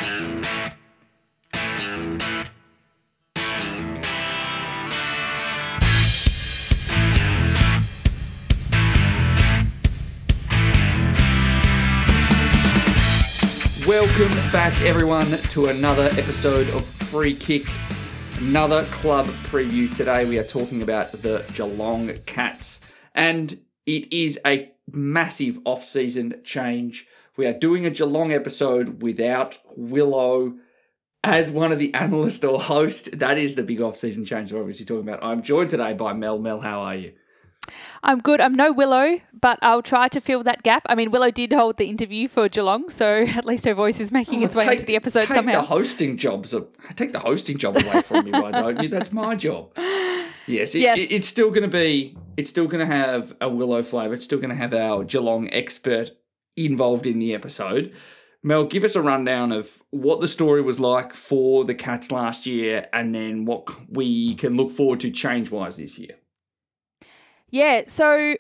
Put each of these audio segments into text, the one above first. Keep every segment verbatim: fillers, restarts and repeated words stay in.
Welcome back, everyone, to another episode of Free Kick, another club preview. Today we are talking about the Geelong Cats, and it is a massive off-season change. We are doing a Geelong episode without Willow as one of the analysts or host. That is the big off-season change we're obviously talking about. I'm joined today by Mel. Mel, how are you? I'm good. I'm no Willow, but I'll try to fill that gap. I mean, Willow did hold the interview for Geelong, so at least her voice is making its oh, way take, into the episode take somehow. The hosting jobs, take the hosting job away from me, why don't you? That's my job. Yes, it, yes. It, it's still going to be. It's still going to have a Willow flavour. It's still going to have our Geelong expert involved in the episode. Mel, give us a rundown of what the story was like for the Cats last year, and then what we can look forward to change-wise this year. Yeah, so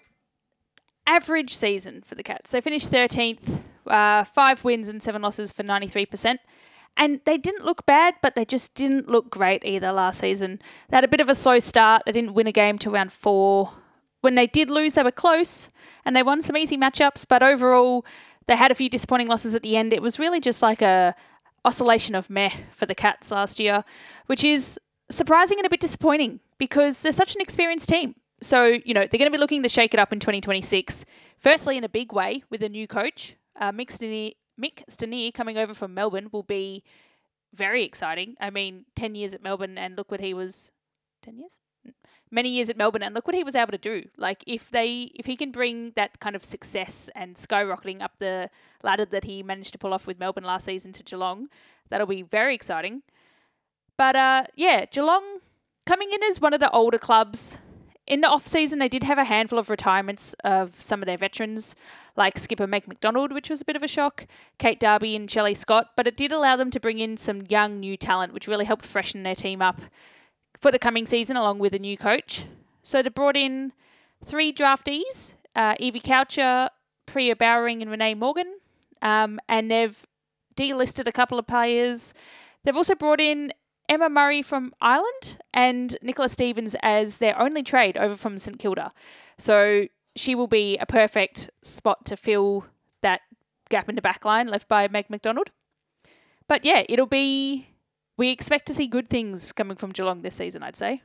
average season for the Cats. They finished thirteenth, uh, five wins and seven losses for ninety-three percent. And they didn't look bad, but they just didn't look great either last season. They had a bit of a slow start. They didn't win a game till round four. When they did lose, they were close, and they won some easy matchups. But overall, they had a few disappointing losses at the end. It was really just like a oscillation of meh for the Cats last year, which is surprising and a bit disappointing because they're such an experienced team. So, you know, they're going to be looking to shake it up in twenty twenty-six. Firstly, in a big way with a new coach. Uh, Mick Stanier, Mick Stanier coming over from Melbourne will be very exciting. I mean, ten years at Melbourne and look what he was... ten years? Many years at Melbourne and look what he was able to do. Like, if they, if he can bring that kind of success and skyrocketing up the ladder that he managed to pull off with Melbourne last season to Geelong, that'll be very exciting. But, uh, yeah, Geelong coming in as one of the older clubs. In the off-season, they did have a handful of retirements of some of their veterans, like skipper Meg McDonald, which was a bit of a shock, Kate Darby and Shelley Scott, but it did allow them to bring in some young, new talent, which really helped freshen their team up for the coming season, along with a new coach. So they brought in three draftees, uh, Evie Coucher, Priya Bowering and Renee Morgan, um, and they've delisted a couple of players. They've also brought in Emma Murray from Ireland and Nicola Stevens as their only trade over from St Kilda. So she will be a perfect spot to fill that gap in the back line left by Meg McDonald. But yeah, it'll be... We expect to see good things coming from Geelong this season, I'd say.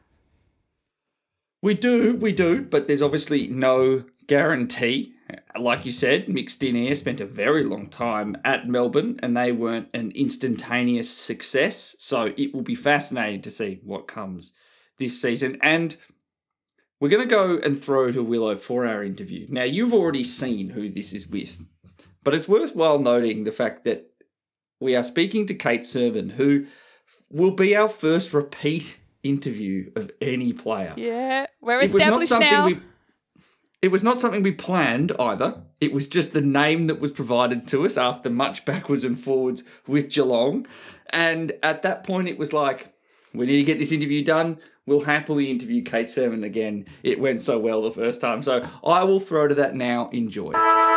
We do, we do, but there's obviously no guarantee. Like you said, Mick Stanier spent a very long time at Melbourne and they weren't an instantaneous success. So it will be fascinating to see what comes this season. And we're going to go and throw to Willow for our interview. Now, you've already seen who this is with, but it's worthwhile noting the fact that we are speaking to Kate Sermon, who will be our first repeat interview of any player. Yeah, we're established now. We, it was not something we planned either. It was just the name that was provided to us after much backwards and forwards with Geelong. And at that point, it was like, we need to get this interview done. We'll happily interview Kate Sermon again. It went so well the first time. So I will throw to that now. Enjoy.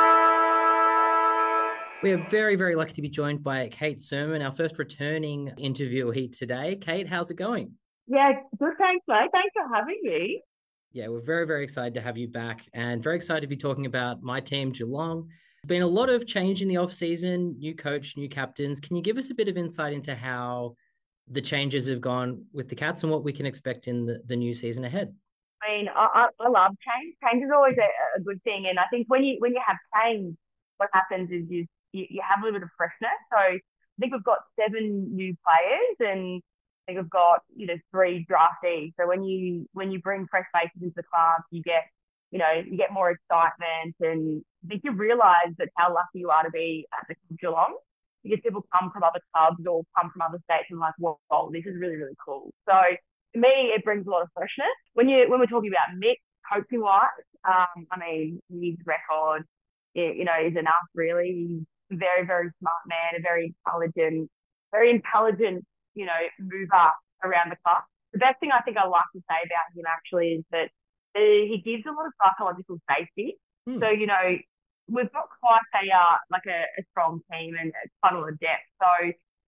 We are very, very lucky to be joined by Kate Sermon, our first returning interviewee today. Kate, how's it going? Yeah, good, thanks, mate. Thanks for having me. Yeah, we're very, very excited to have you back and very excited to be talking about my team, Geelong. There's been a lot of change in the off-season, new coach, new captains. Can you give us a bit of insight into how the changes have gone with the Cats and what we can expect in the, the new season ahead? I mean, I, I, I love change. Change is always a, a good thing. And I think when you when you have change, what happens is you, you, you have a little bit of freshness. So I think we've got seven new players and I think we've got, you know, three draftees. So when you when you bring fresh faces into the club, you get, you know, you get more excitement and I think you realise that how lucky you are to be at the club Geelong. Because people come from other clubs or come from other states and like, whoa, whoa, this is really, really cool. So to me, it brings a lot of freshness. When you when we're talking about Mick, coaching wise, um, I mean, his record, you know, is enough really. He's a very, very smart man, a very intelligent, very intelligent, you know, mover around the club. The best thing I think I like to say about him actually is that he gives a lot of psychological safety. Hmm. So, you know, we've got quite a uh, like a, a strong team and quite a lot of depth. So,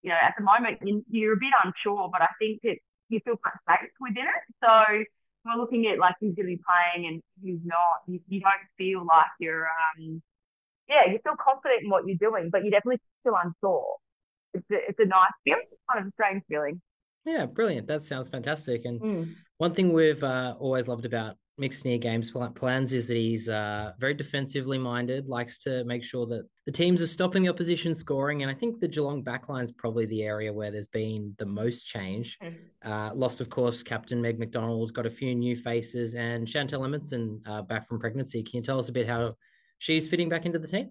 you know, at the moment you, you're a bit unsure, but I think that you feel quite safe within it. So we're looking at like who's going to be playing and who's not. You, you don't feel like you're, um, yeah, you feel confident in what you're doing, but you definitely feel unsure. It's a, it's a nice feeling, kind of a strange feeling. Yeah, brilliant. That sounds fantastic. And Mm. one thing we've uh, always loved about Mixed Near Games plans is that he's uh, very defensively minded, likes to make sure that the teams are stopping the opposition scoring. And I think the Geelong backline is probably the area where there's been the most change. Mm. Uh, lost, of course, Captain Meg McDonald, got a few new faces, and Chantel Edmondson uh, back from pregnancy. Can you tell us a bit how she's fitting back into the team?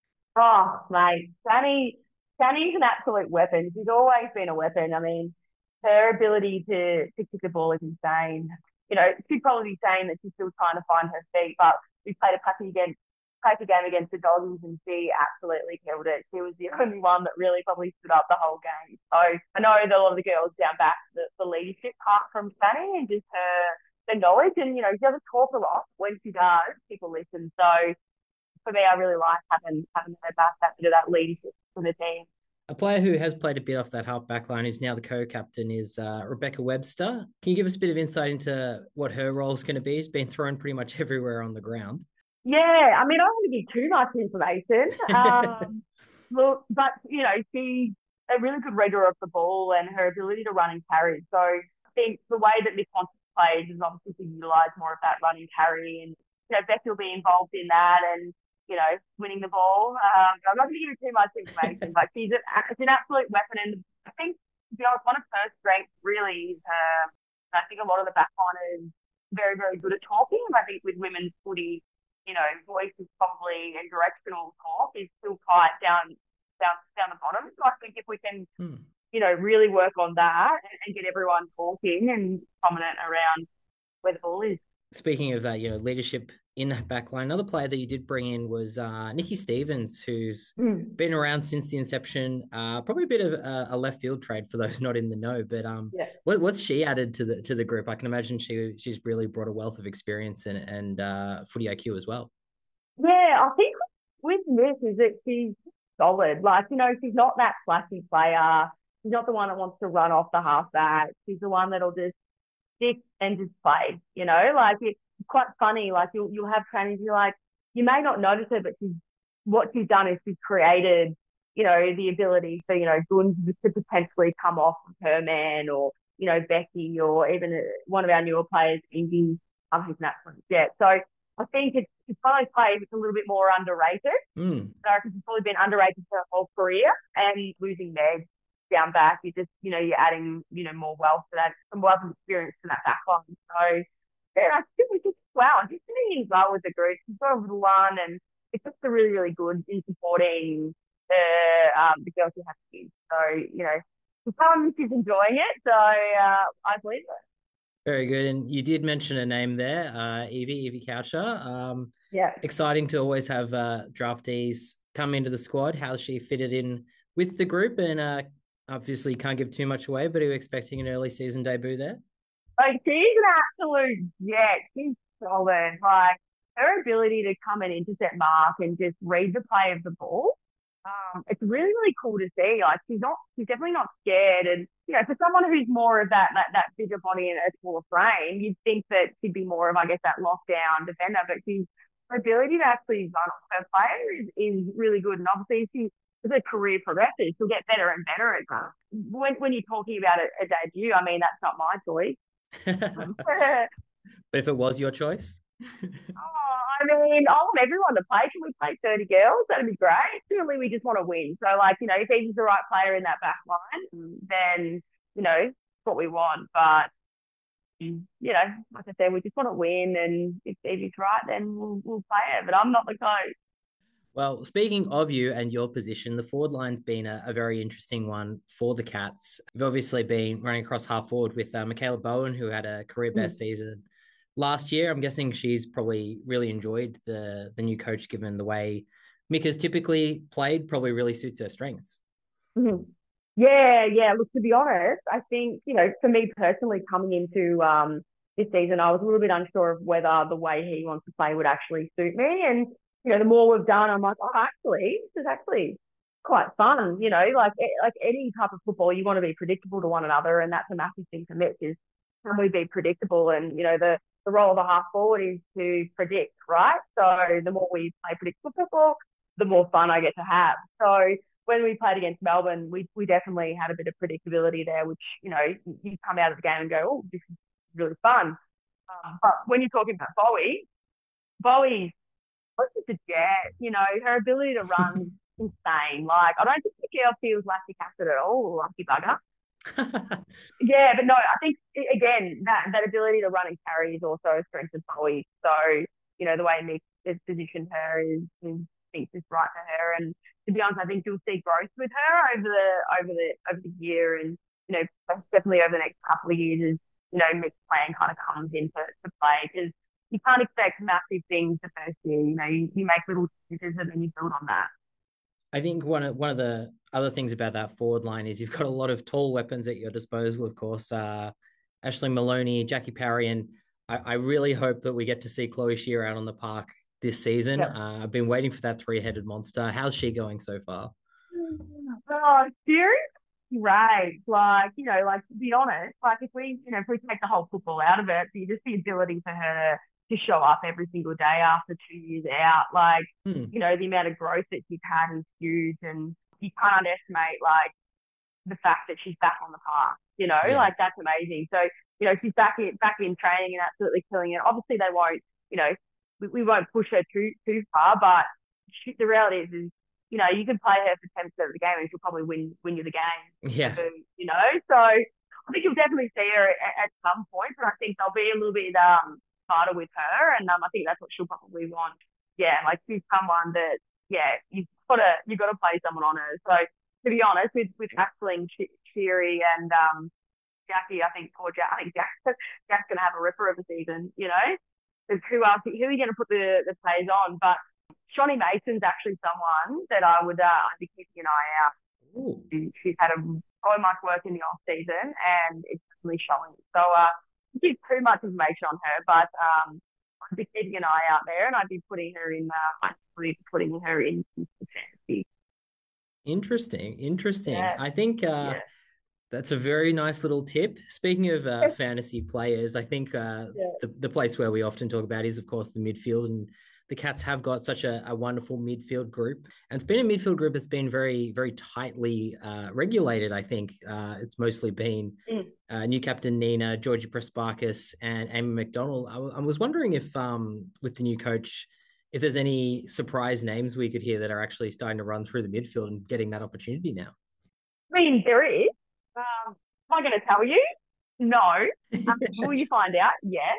Oh, mate, Danny, Danny's an absolute weapon. She's always been a weapon. I mean, her ability to, to kick the ball is insane. You know, she'd probably be saying that she's still trying to find her feet, but we played a pucky against, pucky game against the Doggies and she absolutely killed it. She was the only one that really probably stood up the whole game. So I know that a lot of the girls down back, the, the leadership part from Danny and just her, the knowledge, and, you know, she doesn't talk a lot. When she does, people listen. So for me, I really like having, having her back, that bit of that leadership for the team. A player who has played a bit off that half back line, who's now the co-captain, is uh, Rebecca Webster. Can you give us a bit of insight into what her role is going to be? It's been thrown pretty much everywhere on the ground. Yeah, I mean, I don't want to give too much information. Um, look, but, you know, she's a really good reader of the ball and her ability to run and carry. So I think the way that Miss Pontus plays is obviously to utilise more of that run and carry. And, you know, Becky will be involved in that and, you know, winning the ball. Um, I'm not going to give you too much information, but she's an, she's an absolute weapon. And I think, to be honest, one of her strengths really is her, I think a lot of the backliners very, very good at talking. And I think with women's footy, you know, voice is probably and directional talk is still quite down, down, down the bottom. So I think if we can, hmm. you know, really work on that and, and get everyone talking and prominent around where the ball is. Speaking of that, you know, leadership in that back line, another player that you did bring in was uh, Nikki Stevens, who's mm. been around since the inception. Uh, probably a bit of a, a left field trade for those not in the know. But um, yeah. what, what's she added to the to the group? I can imagine she she's really brought a wealth of experience and and uh, footy I Q as well. Yeah, I think with Nick is that she's solid. Like, you know, she's not that flashy player. She's not the one that wants to run off the halfback. She's the one that'll just stick and just play. You know, like it. Quite funny, like you'll you'll have trainings, you're like, you may not notice it, but she's what she's done is she's created, you know, the ability for, you know, Guns to potentially come off of her man or, you know, Becky or even one of our newer players, Indy, um, who's an absolute jet. So I think it's, it's one of those players that's a little bit more underrated. Mm. So I reckon she's probably been underrated for her whole career, and losing Meg down back, you just, you know, you're adding, you know, more wealth to that, some wealth of experience to that back line. So yeah, I think we just, wow, just sitting in well with the group. She's got a little one, and it's just a really, really good in supporting the um the girls who have kids. So, you know, the fun, she's enjoying it. So uh, I believe it. Very good. And you did mention a name there, uh, Evie, Evie Coucher. Um, yeah. Exciting to always have uh, draftees come into the squad. How's she fitted in with the group? And uh, obviously can't give too much away, but are you expecting an early season debut there? Like, she's an absolute jet. She's solid. Like, her ability to come and intercept mark and just read the play of the ball, um, it's really, really cool to see. Like, she's not, she's definitely not scared. And, you know, for someone who's more of that, that, that bigger body and a smaller frame, you'd think that she'd be more of, I guess, that lockdown defender. But she's, her ability to actually run off her player is, is really good. And obviously, she, as her career progresses, she'll get better and better at that. When, when you're talking about a, a debut, I mean, that's not my choice. But if it was your choice? oh, I mean, I want everyone to play. Can we play thirty girls? That'd be great. Surely we just want to win. So, like, you know, if he's the right player in that back line, then, you know, it's what we want. But, you know, like I said, we just want to win. And if Evie's right, then we'll, we'll play it. But I'm not the coach. Well, speaking of you and your position, the forward line's been a, a very interesting one for the Cats. We've obviously been running across half forward with uh, Michaela Bowen, who had a career best mm. season last year. I'm guessing she's probably really enjoyed the the new coach, given the way Mika's typically played, probably really suits her strengths. Mm-hmm. Yeah, yeah. Look, to be honest, I think, you know, for me personally, coming into um, this season, I was a little bit unsure of whether the way he wants to play would actually suit me. And you know, the more we've done, I'm like, oh, actually, this is actually quite fun, you know, like like any type of football, you want to be predictable to one another, and that's a massive thing for Mitch is can we be predictable? And you know, the the role of the half forward is to predict, right? So the more we play predictable football, the more fun I get to have. So when we played against Melbourne, we we definitely had a bit of predictability there, which you know you come out of the game and go, oh, this is really fun. Um, but when you're talking about Bowie, Bowie what's just a jet, you know, her ability to run insane. Like, I don't think the girl feels lactic acid at all, lucky bugger. Yeah, but no, I think, again, that, that ability to run and carry is also a strength of Bowie. So, you know, the way Mick has positioned her is, is thinks is right for her. And to be honest, I think you'll see growth with her over the over the over the year, and you know, definitely over the next couple of years as you know Mick's plan kind of comes into to play because you can't expect massive things the first year. You know, you, you make little changes and then you build on that. I think one of one of the other things about that forward line is you've got a lot of tall weapons at your disposal. Of course, uh, Ashley Maloney, Jackie Parry, and I, I really hope that we get to see Chloe Shear out on the park this season. Yep. Uh, I've been waiting for that three-headed monster. How's she going so far? Oh, seriously? Right. Like, you know, like to be honest, like if we, you know, if we take the whole football out of it, just the ability for her to show up every single day after two years out, like, hmm. you know, the amount of growth that she's had is huge, and you can't underestimate like the fact that she's back on the park, you know, yeah. like that's amazing. So, you know, she's back in, back in training and absolutely killing it. Obviously they won't, you know, we, we won't push her too, too far, but she, the reality is, is, you know, you can play her for ten percent of the game and she'll probably win win you the game. Yeah. So, you know, so I think you'll definitely see her at, at some point, but I think they'll be a little bit um harder with her, and um, I think that's what she'll probably want. Yeah, like she's someone that, yeah, you've got to you've got to play someone on her. So to be honest, with with Aisling, Sheary, and um Jackie, I think poor Jack, I think Jack, Jack's gonna have a ripper of a season. You know, because who else? Who are you gonna put the the plays on? But Shawnee Mason's actually someone that I would uh, I'd be keeping an eye out. Ooh. She's had a, so much work in the off season, and it's really showing. So uh, I don't give too much information on her, but um, I'd be keeping an eye out there, and I'd be putting her in. Uh, I'd be putting her in fantasy. Interesting, interesting. Yeah. I think uh, yeah. that's a very nice little tip. Speaking of uh, fantasy players, I think uh, yeah. the the place where we often talk about is, of course, the midfield, and the Cats have got such a, a wonderful midfield group, and it's been a midfield group that's been very, very tightly uh, regulated. I think uh, it's mostly been mm. uh, new captain Nina, Georgie Prespakis, and Amy McDonald. I, w- I was wondering if, um, with the new coach, if there's any surprise names we could hear that are actually starting to run through the midfield and getting that opportunity now. I mean, there is. Um, am I going to tell you? No. Um, will you find out? Yes.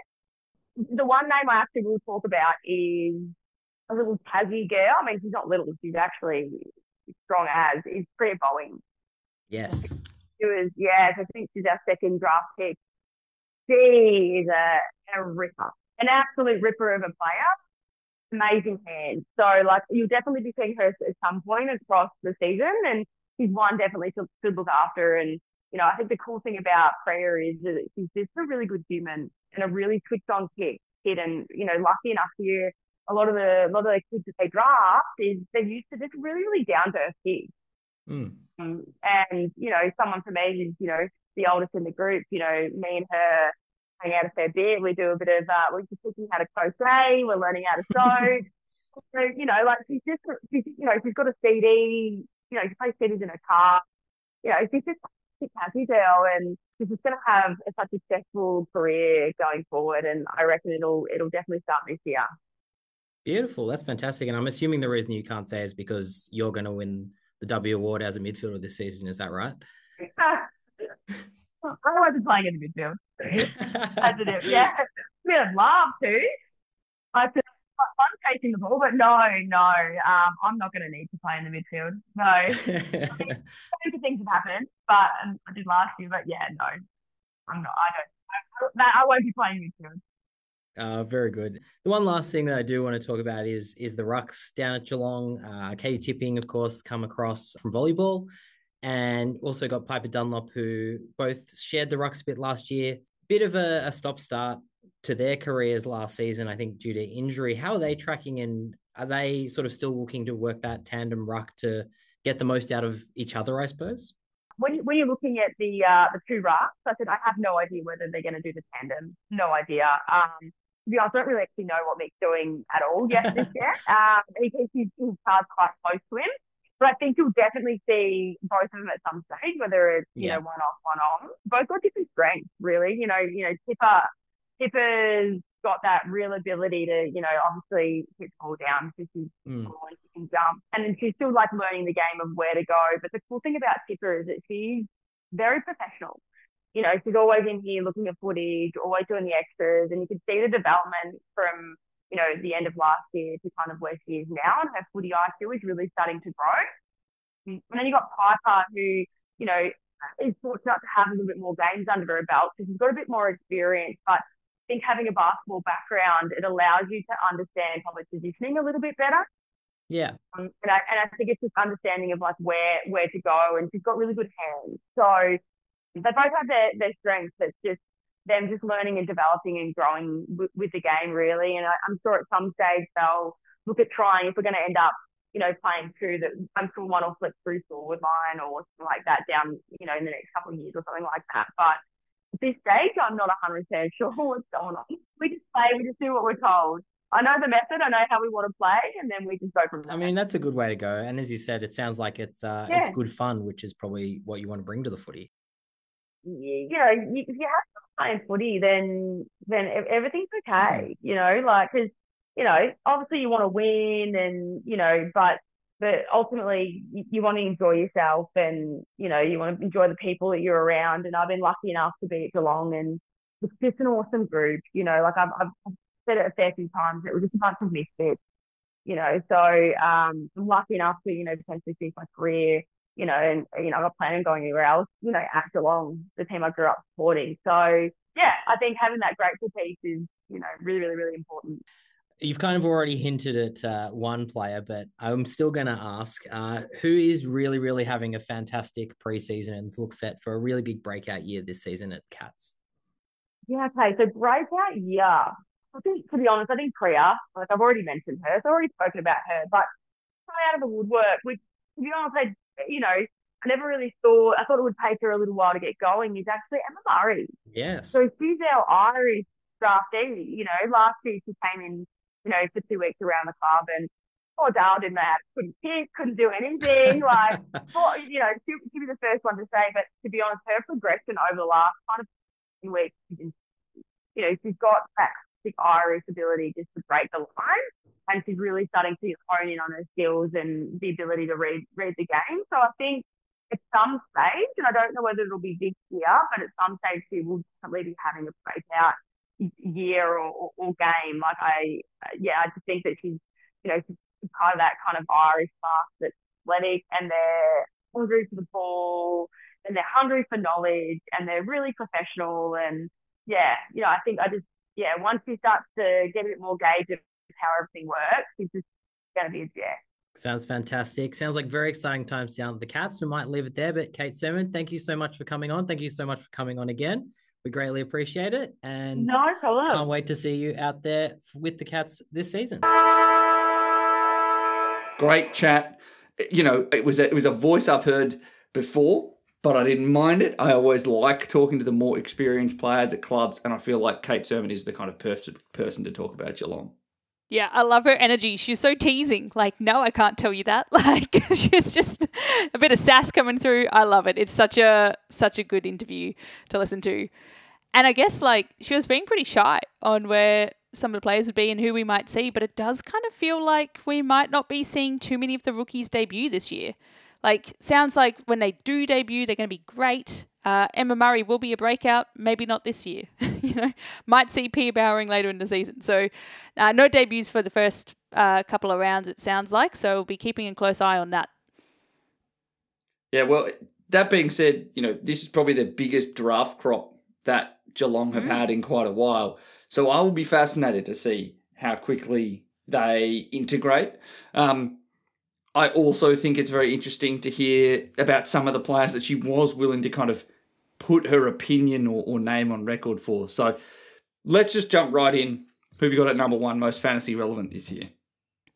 The one name I actually will talk about is a little Tassie girl. I mean, she's not little. She's actually strong as, is Priya Boeing. Yes. She was, yes, I think she's our second draft pick. She is a, a ripper, an absolute ripper of a player. Amazing hands. So, like, you'll definitely be seeing her at some point across the season, and she's one definitely to, to look after. And, you know, I think the cool thing about Priya is that she's just a really good human and a really switched on kid, kid. And, you know, lucky enough here, a lot of the a lot of the kids that they draft is they're used to just really, really down to earth kids. Mm. Um, and, you know, someone for me is, you know, the oldest in the group, you know, me and her hang out a fair bit. We do a bit of, uh, we're just teaching how to crochet. We're learning how to sew. So, you know, like she's just, she's, you know, she's got a C D, you know, she plays C Ds in her car. You know, she's just a happy girl, and she's just going to have a, such a successful career going forward. And I reckon it'll it'll definitely start this year. Beautiful. That's fantastic. And I'm assuming the reason you can't say is because you're going to win the W award as a midfielder this season. Is that right? I wasn't playing in the midfield. As it is, yeah. I mean, I'd love to. I feel fun chasing the ball, but no, no. Um, I'm not going to need to play in the midfield. No. I think things have happened, but um, I did last year. But yeah, no, I'm not. I don't. I, I won't be playing midfield. Uh, very good. The one last thing that I do want to talk about is is the rucks down at Geelong. Uh, Katie Tipping, of course, come across from volleyball, and also got Piper Dunlop, who both shared the rucks a bit last year. Bit of a, a stop-start to their careers last season, I think, due to injury. How are they tracking, and are they sort of still looking to work that tandem ruck to get the most out of each other, I suppose? When, when you're looking at the uh, the two rafts, I said I have no idea whether they're going to do the tandem. No idea. Um, to be honest, I don't really actually know what Mick's doing at all yet this year. Um, he keeps his, his cards quite close to him. But I think you'll definitely see both of them at some stage, whether it's, you Yeah. know, one off, one on. Both got different strengths, really. You know, you know, Tipper, Tipper's got that real ability to, you know, obviously hit the ball down because she's Mm. tall and she can jump. And then she's still like learning the game of where to go. But the cool thing about Tipper is that she's very professional. You know, she's always in here looking at footage, always doing the extras, and you can see the development from, you know, the end of last year to kind of where she is now, and her footy I Q is really starting to grow. And then you got Piper, who, you know, is fortunate to have a little bit more games under her belt, so she's got a bit more experience. But I think having a basketball background, it allows you to understand public positioning a little bit better. Yeah. Um, and I and I think it's just understanding of like where where to go, and she's got really good hands. So they both have their, their strengths. It's just them just learning and developing and growing w- with the game, really. And I, I'm sure at some stage they'll look at trying, if we're going to end up, you know, playing two, that I'm sure one will flip through forward line or something like that down, you know, in the next couple of years or something like that. But at this stage, I'm not one hundred percent sure what's going on. We just play, we just do what we're told. I know the method, I know how we want to play, and then we just go from there. I mean, that's a good way to go. And as you said, it sounds like it's uh, Yeah. it's good fun, which is probably what you want to bring to the footy. you, you know, you, if you have fun playing footy, then then ev- everything's okay. You know, like because you know, obviously you want to win, and you know, but but ultimately you, you want to enjoy yourself, and you know, you want to enjoy the people that you're around. And I've been lucky enough to be at Geelong, and it's just an awesome group. You know, like I've, I've said it a fair few times. It was just a bunch of misfits. You know, so um, I'm lucky enough to you know potentially finish my career. You know, and you know, I'm not planning on going anywhere else. You know, at Geelong, the team I grew up supporting. So yeah, I think having that grateful piece is you know really, really, really important. You've kind of already hinted at uh, one player, but I'm still going to ask uh, who is really, really having a fantastic preseason and looks set for a really big breakout year this season at Cats. Yeah, okay. So breakout year. I think, to be honest, I think Priya. Like I've already mentioned her, so I've already spoken about her. But coming out of the woodwork, which to be honest, I you know I never really thought. I thought it would take her a little while to get going. Is actually Emma Murray. Yes. So she's our Irish draftee. You know, last year she came in, you know, for two weeks around the club, and poor Dale didn't matter. Couldn't kick, couldn't do anything. Like, well, you know, she, she'd be the first one to say. But to be honest, her progression over the last kind of few weeks, you know, she's got that classic Irish ability just to break the line, and she's really starting to hone in on her skills and the ability to read read the game. So I think at some stage, and I don't know whether it'll be this year, but at some stage she will definitely be having a breakout year or, or, or game. Like I, yeah, I just think that she's, you know, she's kind of that kind of Irish class that's athletic, and they're hungry for the ball, and they're hungry for knowledge, and they're really professional. And yeah, you know, I think I just, yeah, once she starts to get a bit more gauge of how everything works, she's just going to be a jet. Sounds fantastic. Sounds like very exciting times down at the Cats. We might leave it there, but Kate Sermon, thank you so much for coming on. Thank you so much for coming on again. We greatly appreciate it, and no problem. Can't wait to see you out there with the Cats this season. Great chat. You know, it was a, it was a voice I've heard before, but I didn't mind it. I always like talking to the more experienced players at clubs, and I feel like Kate Sermon is the kind of perfect person to talk about Geelong. Yeah, I love her energy. She's so teasing. Like, no, I can't tell you that. Like, she's just a bit of sass coming through. I love it. It's such a such a good interview to listen to. And I guess, like, she was being pretty shy on where some of the players would be and who we might see, but it does kind of feel like we might not be seeing too many of the rookies debut this year. Like, sounds like when they do debut, they're going to be great. Uh, Emma Murray will be a breakout, maybe not this year. You know, might see Pia Bowering later in the season. So, uh, no debuts for the first uh, couple of rounds, it sounds like. So, we'll be keeping a close eye on that. Yeah, well, that being said, you know, this is probably the biggest draft crop that Geelong have mm. had in quite a while. So, I will be fascinated to see how quickly they integrate. Um, I also think it's very interesting to hear about some of the players that she was willing to kind of put her opinion or, or name on record for. So let's just jump right in. Who have you got at number one most fantasy relevant this year?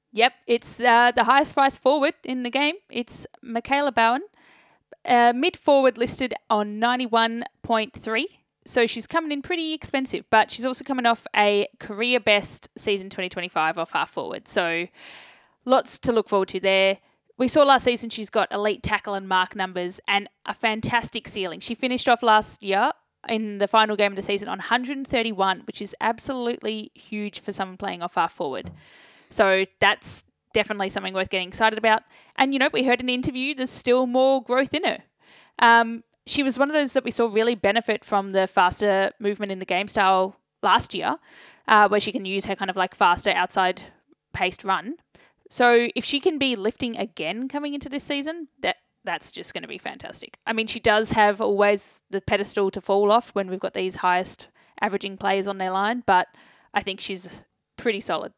Yep, it's uh, the highest price forward in the game. It's Michaela Bowen, uh, mid forward listed on ninety-one point three. So she's coming in pretty expensive, but she's also coming off a career best season twenty twenty-five off half forward. So lots to look forward to there. We saw last season she's got elite tackle and mark numbers and a fantastic ceiling. She finished off last year in the final game of the season on one hundred thirty-one, which is absolutely huge for someone playing off half forward. So that's definitely something worth getting excited about. And, you know, we heard in the interview there's still more growth in her. Um, she was one of those that we saw really benefit from the faster movement in the game style last year, uh, where she can use her kind of like faster outside paced run. So if she can be lifting again coming into this season, that that's just going to be fantastic. I mean, she does have always the pedestal to fall off when we've got these highest averaging players on their line, but I think she's pretty solid.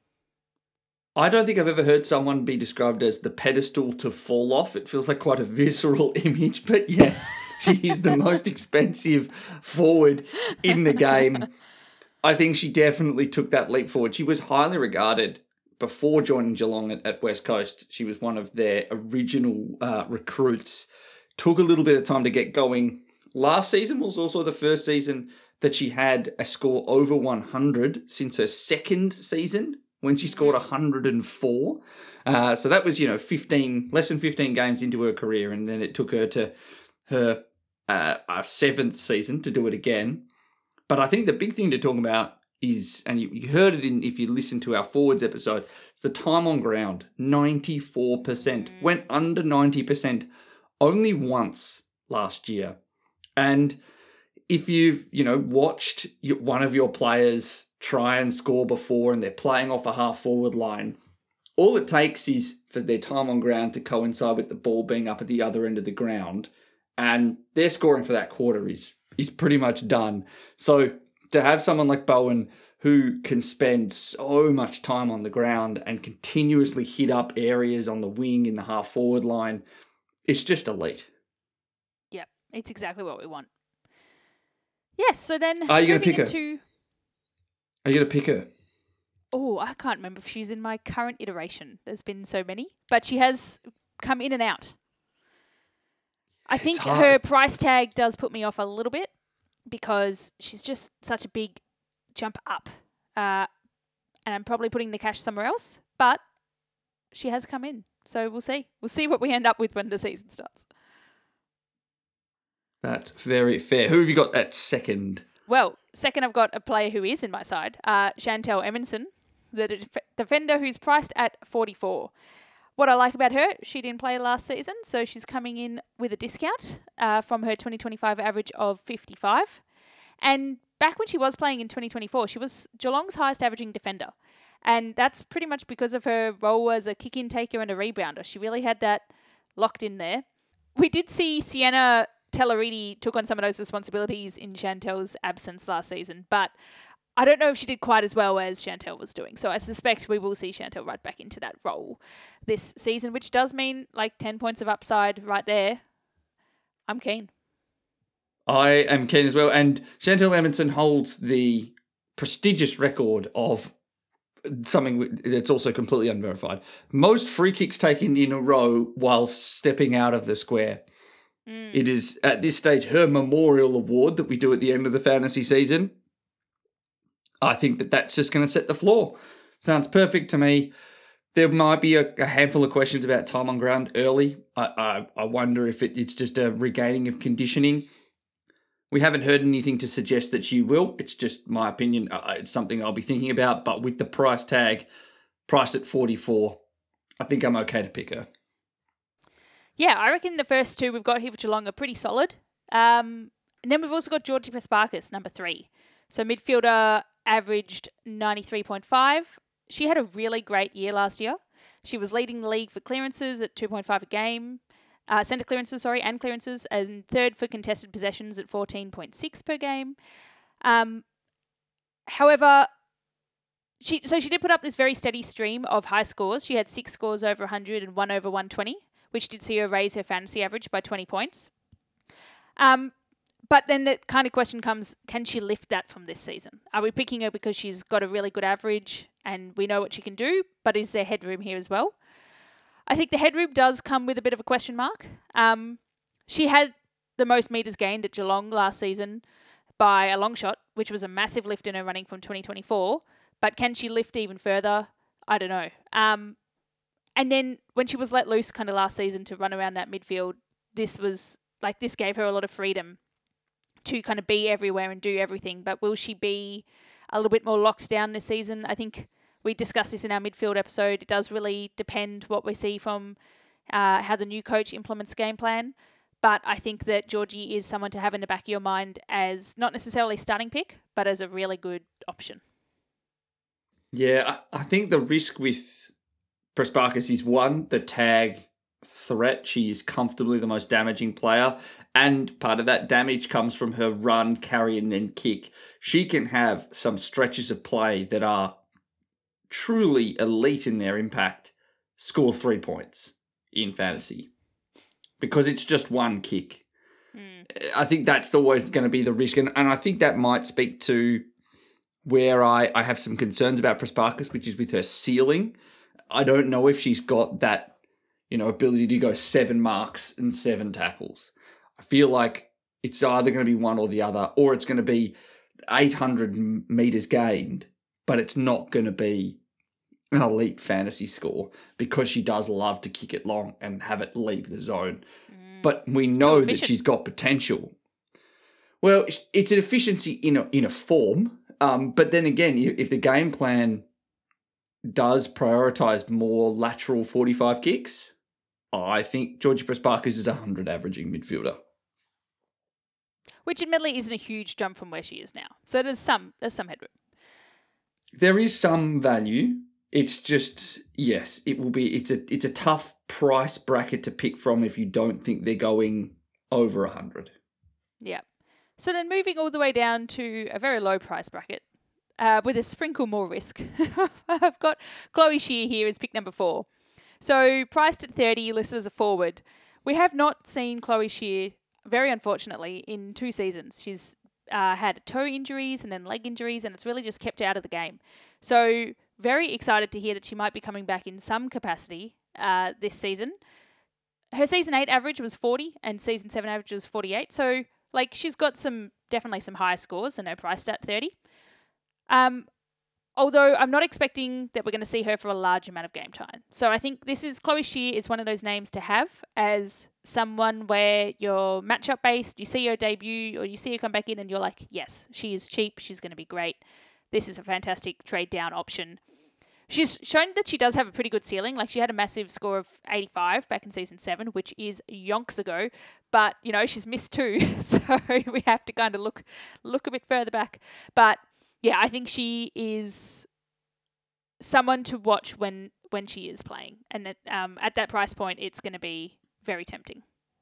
I don't think I've ever heard someone be described as the pedestal to fall off. It feels like quite a visceral image, but yes, she is the most expensive forward in the game. I think she definitely took that leap forward. She was highly regarded before joining Geelong at, at West Coast. She was one of their original uh, recruits. Took a little bit of time to get going. Last season was also the first season that she had a score over one hundred since her second season, when she scored one hundred four. Uh, so that was, you know, fifteen, less than fifteen games into her career. And then it took her to her uh, uh, seventh season to do it again. But I think the big thing to talk about is, and you, you heard it in, if you listen to our forwards episode, it's the time on ground, ninety-four percent. Went under ninety percent only once last year. And if you've, you know, watched one of your players try and score before and they're playing off a half forward line, all it takes is for their time on ground to coincide with the ball being up at the other end of the ground, and their scoring for that quarter is is pretty much done. So to have someone like Bowen who can spend so much time on the ground and continuously hit up areas on the wing in the half forward line, it's just elite. Yep, it's exactly what we want. Yes, so then are you going to pick into... her? Are you going to pick her? Oh, I can't remember if she's in my current iteration. There's been so many, but she has come in and out. I think her price tag does put me off a little bit because she's just such a big jump up. Uh, and I'm probably putting the cash somewhere else, but she has come in. So we'll see. We'll see what we end up with when the season starts. That's very fair. Who have you got at second? Well, second I've got a player who is in my side, uh, Chantel Emerson, the def- defender who's priced at forty-four. What I like about her, she didn't play last season, so she's coming in with a discount uh, from her twenty twenty-five average of fifty-five. And back when she was playing in twenty twenty-four, she was Geelong's highest averaging defender. And that's pretty much because of her role as a kick-in taker and a rebounder. She really had that locked in there. We did see Sienna Telleridi took on some of those responsibilities in Chantel's absence last season, but I don't know if she did quite as well as Chantel was doing. So I suspect we will see Chantel right back into that role this season, which does mean like ten points of upside right there. I'm keen. I am keen as well. And Chantel Emerson holds the prestigious record of something that's also completely unverified. Most free kicks taken in a row while stepping out of the square. Mm. It is, at this stage, her memorial award that we do at the end of the fantasy season. I think that that's just going to set the floor. Sounds perfect to me. There might be a, a handful of questions about time on ground early. I, I, I wonder if it, it's just a regaining of conditioning. We haven't heard anything to suggest that she will. It's just my opinion. Uh, it's something I'll be thinking about. But with the price tag, priced at forty-four, I think I'm okay to pick her. Yeah, I reckon the first two we've got here for Geelong are pretty solid. Um, and then we've also got Georgie Prasparkas, number three. So midfielder averaged ninety-three point five. She had a really great year last year. She was leading the league for clearances at two point five a game. Uh, centre clearances, sorry, and clearances, and third for contested possessions at fourteen point six per game. Um, however, she so she did put up this very steady stream of high scores. She had six scores over one hundred and one over one twenty, which did see her raise her fantasy average by twenty points. Um, but then the kind of question comes, can she lift that from this season? Are we picking her because she's got a really good average and we know what she can do, but is there headroom here as well? I think the headroom does come with a bit of a question mark. Um, she had the most metres gained at Geelong last season by a long shot, which was a massive lift in her running from twenty twenty-four. But can she lift even further? I don't know. Um, and then when she was let loose kind of last season to run around that midfield, this was like this gave her a lot of freedom to kind of be everywhere and do everything. But will she be a little bit more locked down this season? I think we discussed this in our midfield episode. It does really depend what we see from uh, how the new coach implements game plan. But I think that Georgie is someone to have in the back of your mind as not necessarily starting pick, but as a really good option. Yeah, I, I think the risk with Prespakis is one, the tag threat. She is comfortably the most damaging player, and part of that damage comes from her run, carry, and then kick. She can have some stretches of play that are truly elite in their impact, score three points in fantasy because it's just one kick. Mm. I think that's always going to be the risk, and, and I think that might speak to where I, I have some concerns about Prespakis, which is with her ceiling. I don't know if she's got that, you know, ability to go seven marks and seven tackles. I feel like it's either going to be one or the other, or it's going to be eight hundred metres gained, but it's not going to be an elite fantasy score because she does love to kick it long and have it leave the zone. Mm. But we know that she's got potential. Well, it's an efficiency in a, in a form. Um, but then again, if the game plan does prioritise more lateral forty-five kicks, I think Georgie Prespakis is a one hundred averaging midfielder. Which admittedly isn't a huge jump from where she is now. So there's some there's some headroom. There is some value. It's just, yes, it will be, it's a it's a tough price bracket to pick from if you don't think they're going over one hundred. Yeah. So then moving all the way down to a very low price bracket uh, with a sprinkle more risk. I've got Chloe Scheer here as pick number four. So priced at thirty, listed as a forward. We have not seen Chloe Scheer, very unfortunately, in two seasons. She's uh, had toe injuries and then leg injuries, and it's really just kept her out of the game. So very excited to hear that she might be coming back in some capacity uh, this season. Her season eight average was forty and season seven average was forty-eight. So like she's got some, definitely some higher scores and her price at thirty. Um, although I'm not expecting that we're going to see her for a large amount of game time. So I think this is, Chloe Scheer is one of those names to have as someone where you're matchup based, you see her debut or you see her come back in and you're like, yes, she is cheap. She's going to be great. This is a fantastic trade down option. She's shown that she does have a pretty good ceiling. Like she had a massive score of eighty-five back in season seven, which is yonks ago. But, you know, she's missed two. So we have to kind of look look a bit further back. But yeah, I think she is someone to watch when, when she is playing. And at, um, at that price point, it's going to be very tempting.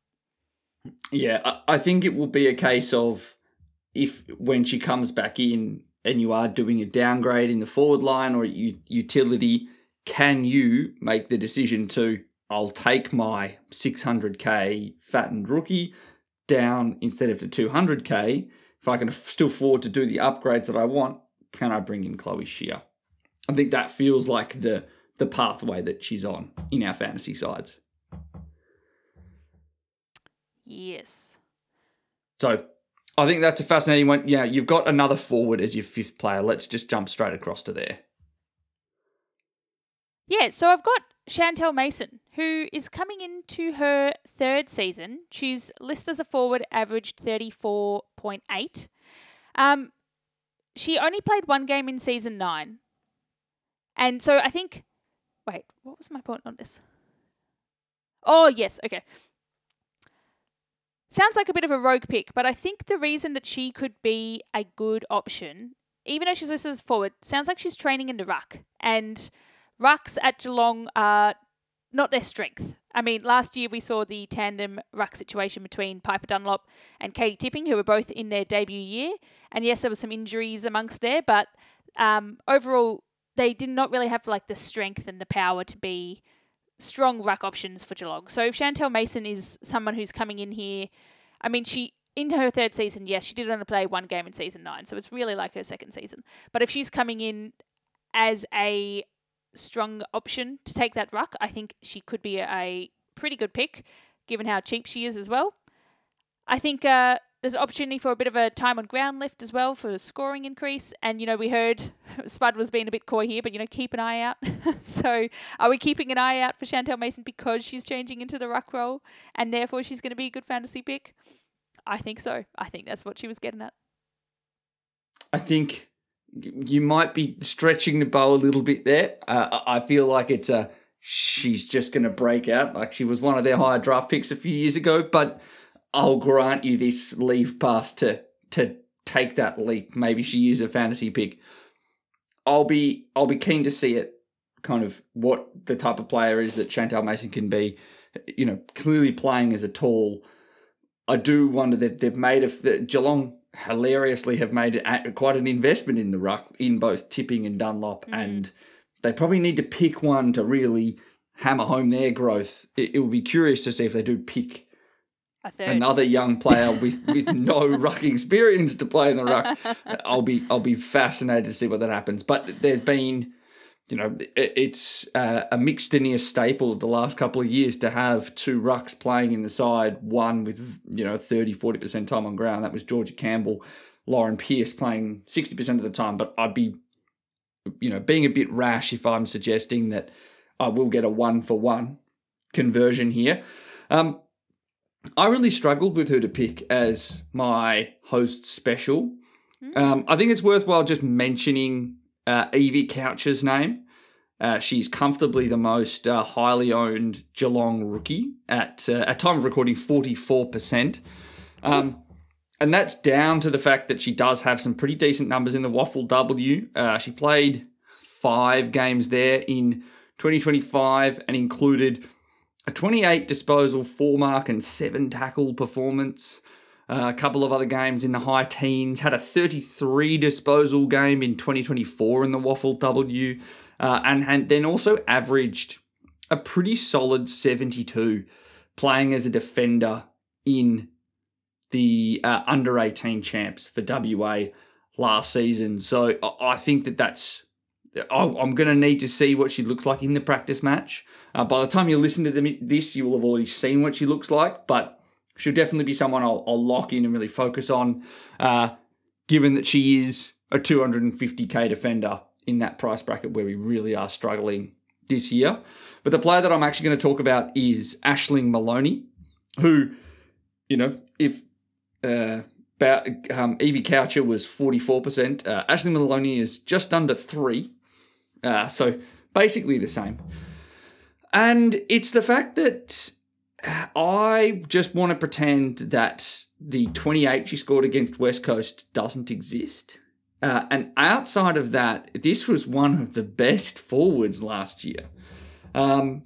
Yeah, I, I think it will be a case of if when she comes back in, and you are doing a downgrade in the forward line or u- utility, can you make the decision to, I'll take my six hundred K fattened rookie down instead of to two hundred K. If I can still afford to do the upgrades that I want, can I bring in Chloe Scheer? I think that feels like the, the pathway that she's on in our fantasy sides. Yes. So I think that's a fascinating one. Yeah, you've got another forward as your fifth player. Let's just jump straight across to there. Yeah, so I've got Chantel Mason, who is coming into her third season. She's listed as a forward, averaged thirty-four point eight. Um, she only played one game in season nine. And so I think... Wait, what was my point on this? Oh, yes, okay. Sounds like a bit of a rogue pick, but I think the reason that she could be a good option, even though she's listed as forward, sounds like she's training in the ruck. And rucks at Geelong are not their strength. I mean, last year we saw the tandem ruck situation between Piper Dunlop and Katie Tipping, who were both in their debut year. And yes, there were some injuries amongst there, but um, overall, they did not really have like the strength and the power to be strong ruck options for Geelong. So if Chantel Mason is someone who's coming in here, I mean, she in her third season, yes, she did only play one game in season nine, so it's really like her second season. But if she's coming in as a strong option to take that ruck, I think she could be a pretty good pick, given how cheap she is as well. I think uh, there's an opportunity for a bit of a time on ground lift as well for a scoring increase. And, you know, we heard Spud was being a bit coy here, but, you know, keep an eye out. So are we keeping an eye out for Chantel Mason because she's changing into the ruck role and therefore she's going to be a good fantasy pick? I think so. I think that's what she was getting at. I think you might be stretching the bow a little bit there. Uh, I feel like it's a, she's just going to break out. Like she was one of their higher draft picks a few years ago, but I'll grant you this leave pass to to take that leap. Maybe she is a fantasy pick. I'll be I'll be keen to see it, kind of what the type of player is that Chantel Mason can be. You know, clearly playing as a tall. I do wonder that they've made a that Geelong hilariously have made it quite an investment in the ruck in both Tipping and Dunlop, mm. and they probably need to pick one to really hammer home their growth. It, it will be curious to see if they do pick another young player with, with no ruck experience to play in the ruck. I'll be I'll be fascinated to see what that happens. But there's been, you know, it, it's uh, a mixed Ineos staple of the last couple of years to have two rucks playing in the side, one with, you know, thirty, forty percent time on ground. That was Georgia Campbell, Lauren Pearce playing sixty percent of the time. But I'd be, you know, being a bit rash if I'm suggesting that I will get a one-for-one conversion here. Um, I really struggled with who to pick as my host special. Mm. Um, I think it's worthwhile just mentioning uh, Evie Couch's name. Uh, she's comfortably the most uh, highly owned Geelong rookie at, uh, at time of recording, forty-four percent. Um, and that's down to the fact that she does have some pretty decent numbers in the Waffle W. Uh, she played five games there in twenty twenty-five and included a twenty-eight disposal, four mark and seven tackle performance. Uh, a couple of other games in the high teens. Had a thirty-three disposal game in twenty twenty-four in the Waffle W. Uh, and, and then also averaged a pretty solid seventy-two playing as a defender in the uh, under eighteen champs for W A last season. So I think that that's... I'm going to need to see what she looks like in the practice match. Uh, by the time you listen to them, this, you will have already seen what she looks like, but she'll definitely be someone I'll, I'll lock in and really focus on, uh, given that she is a two hundred fifty K defender in that price bracket where we really are struggling this year. But the player that I'm actually going to talk about is Aisling Maloney, who, you know, if uh, about, um, Evie Coucher was forty-four percent, uh, Aisling Maloney is just under three. Uh, so basically the same. And it's the fact that I just want to pretend that the twenty-eight she scored against West Coast doesn't exist. Uh, and outside of that, this was one of the best forwards last year. Um,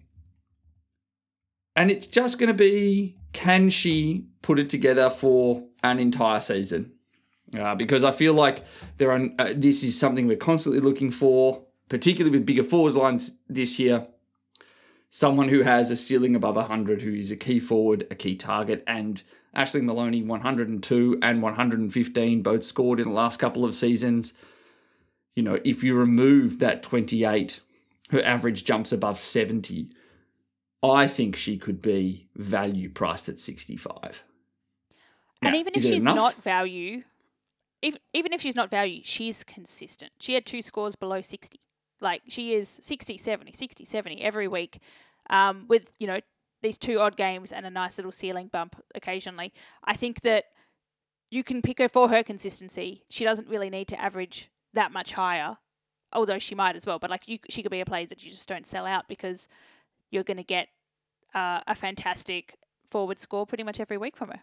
and it's just going to be, can she put it together for an entire season? Uh, because I feel like there are. Uh, this is something we're constantly looking for, particularly with bigger forwards lines this year. Someone who has a ceiling above one hundred, who is a key forward, a key target, and Aisling Maloney, one hundred two and one hundred fifteen, both scored in the last couple of seasons. You know, if you remove that twenty-eight, her average jumps above seventy. I think she could be value priced at sixty-five. And now, even if she's not value, even, even if she's not value, she's consistent. She had two scores below sixty. Like, she is sixty, seventy, sixty, seventy every week, um, with, you know, these two odd games and a nice little ceiling bump occasionally. I think that you can pick her for her consistency. She doesn't really need to average that much higher, although she might as well. But, like, you, she could be a player that you just don't sell out because you're going to get uh, a fantastic forward score pretty much every week from her.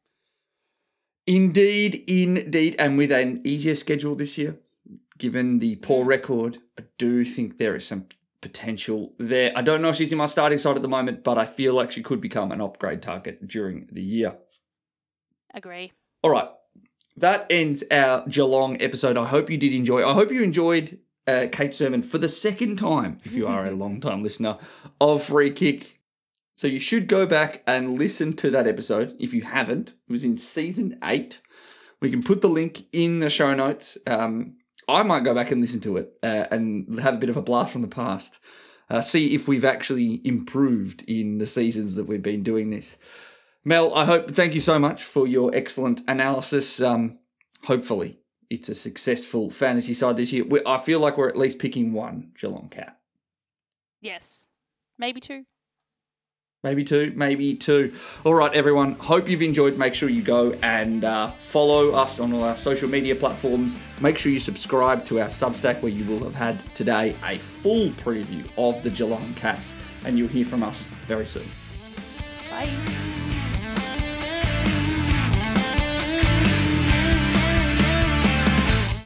Indeed, indeed. And with an easier schedule this year, given the poor record, I do think there is some potential there. I don't know if she's in my starting side at the moment, but I feel like she could become an upgrade target during the year. Agree. All right. That ends our Geelong episode. I hope you did enjoy. I hope you enjoyed uh, Kate Sermon for the second time, if you are a long-time listener, of Free Kick. So you should go back and listen to that episode if you haven't. It was in season eight. We can put the link in the show notes. Um, I might go back and listen to it uh, and have a bit of a blast from the past. Uh, see if we've actually improved in the seasons that we've been doing this. Mel, I hope, thank you so much for your excellent analysis. Um, hopefully it's a successful fantasy side this year. We, I feel like we're at least picking one Geelong Cat. Yes. Maybe two. Maybe two, maybe two. All right, everyone. Hope you've enjoyed. Make sure you go and uh, follow us on all our social media platforms. Make sure you subscribe to our Substack, where you will have had today a full preview of the Geelong Cats, and you'll hear from us very soon. Bye.